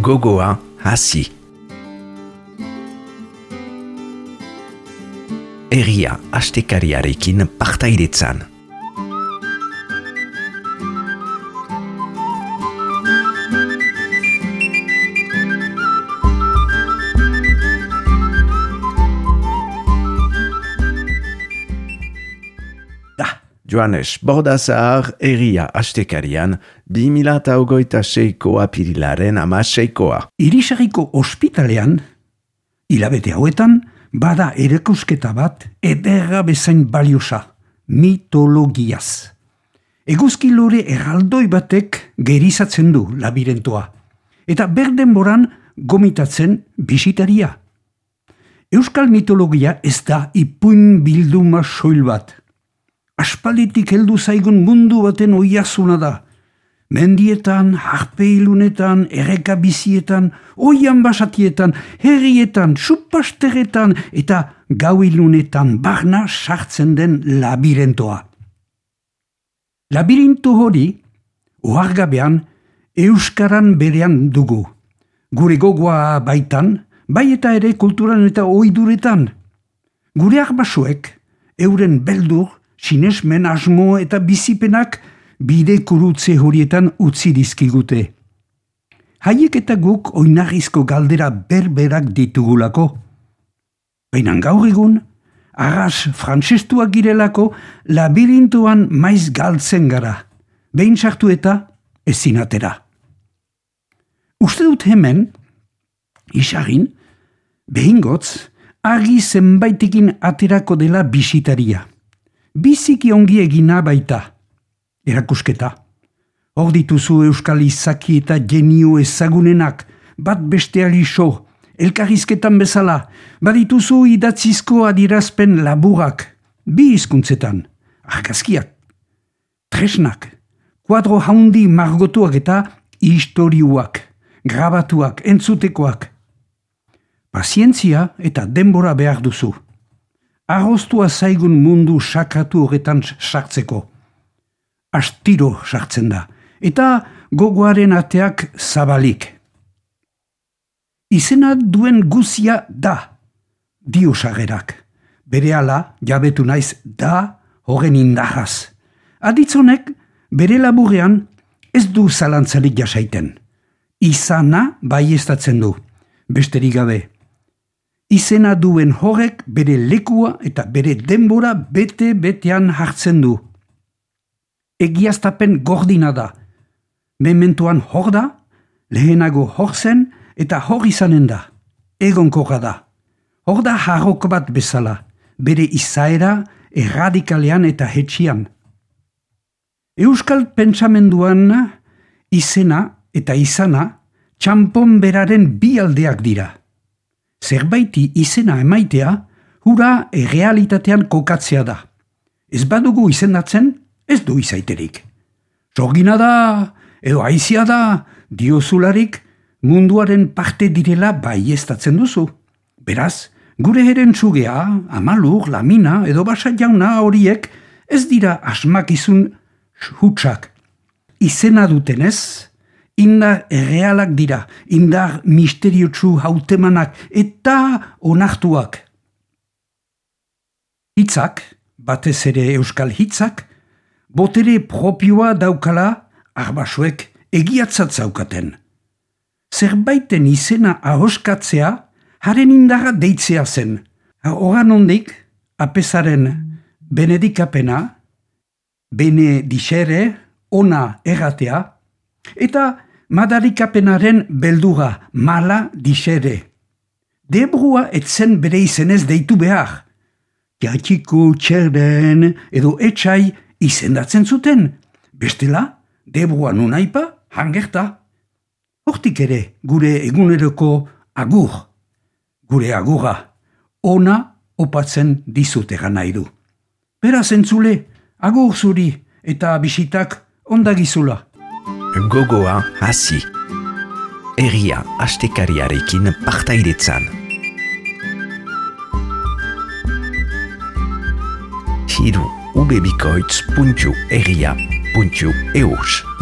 Gogoa hasi. Herria astekariarekin partaidetzan. Joanes Bordazar herria astekarian 2026ko apirilaren 16koa. Irisarriko ospitalean, hilabete hauetan, bada erakusketa bat ederra bezain baliosa, mitologiaz. Eguzki lore erraldoi batek gerizatzen du labirentoa, eta berdenboran gomitatzen bisitaria. Euskal mitologia ez da ipuin bilduma soil bat. Aspalditik heldu zaigun mundu baten oiazuna da. Mendietan, harpeilunetan, erreka bizietan, oian basatietan, herrietan, supasteretan eta gauilunetan barna sartzen den labirentoa. Labirinto hori, ohargabean, euskaran berean dugu. Gure gogoa baitan, bai eta ere kulturan eta oiduretan. Gure arbasuek, euren beldur, sinesmen asmo eta bizipenak bide kurutze horietan utzi dizkigute. Haiek eta guk oinarrizko galdera berberak ditugulako. Baina gaur egun, arras frantsestuak girelako labirintoan maiz galtzen gara, behin sartu eta ezin atera. Uste dut hemen, isagin, behingotz, argi zenbaitekin aterako dela bisitaria. Biziki ongi egina baita, erakusketa. Hor dituzu euskal izaki eta genio ezagunenak, bat besteari so, elkarrizketan bezala, badituzu idatzizko adirazpen laburak, bi hizkuntzetan, argazkiak, tresnak, kuadro haundi margotuak eta istorioak, grabatuak, entzutekoak. Pazientzia eta denbora behar duzu. Arroztua zaigun mundu sakratu horretan sartzeko. Astiro sartzen da, eta gogoaren ateak zabalik. Izena duen guzia da, dio sagerak. Berehala jabetu naiz da horren indarraz. Aditzonek bere laburrean ez du zalantzalik jasaiten. Izana baieztatzen du, besterik gabe. Izena duen horrek bere lekua eta bere denbora bete-betean hartzen du. Egiaztapen gordina da. Mementoan hor da, lehenago hor zen eta hor izanen da. Egonkorra da. Hor da harrok bat bezala, bere izaera erradikalean eta hetxian. Euskal pentsamenduan izena eta izana txampon beraren bi aldeak dira. Zerbaiti izena emaitea, hura errealitatean kokatzea da. Ez badugu izendatzen, ez du izaiterik. Sorgina da, edo aizia da, diozularik munduaren parte direla baieztatzen duzu. Beraz, gure erentzugea, Amalur, Lamina edo Basa Jauna horiek ez dira asmakizun hutsak. Izena dutenez, indar errealak dira, indar misteriotsu hautemanak eta onartuak. Hitzak, batez ere euskal hitzak, botere propioa daukala arbasuek egiatzat zaukaten. Zerbaiten izena ahoskatzea, haren indarra deitzea zen. Horan ondik, apesaren benedikapena, benedixere, ona erratea, eta madarikapenaren beldura, mala dixere. Debrua etzen bere izenez deitu behar. Jatxiko, txerden edo etxai izendatzen zuten. Bestela, debrua nunaipa, hangerta. Hortik ere, gure eguneroko agur. Gure agurra, ona opatzen dizut egan nahi du. Beraz entzule, agur zuri eta bisitak ondagizula. Gogoa hasi. Herria astekariarekin partaidetzan. Hiru ubebikoitz.herria.eus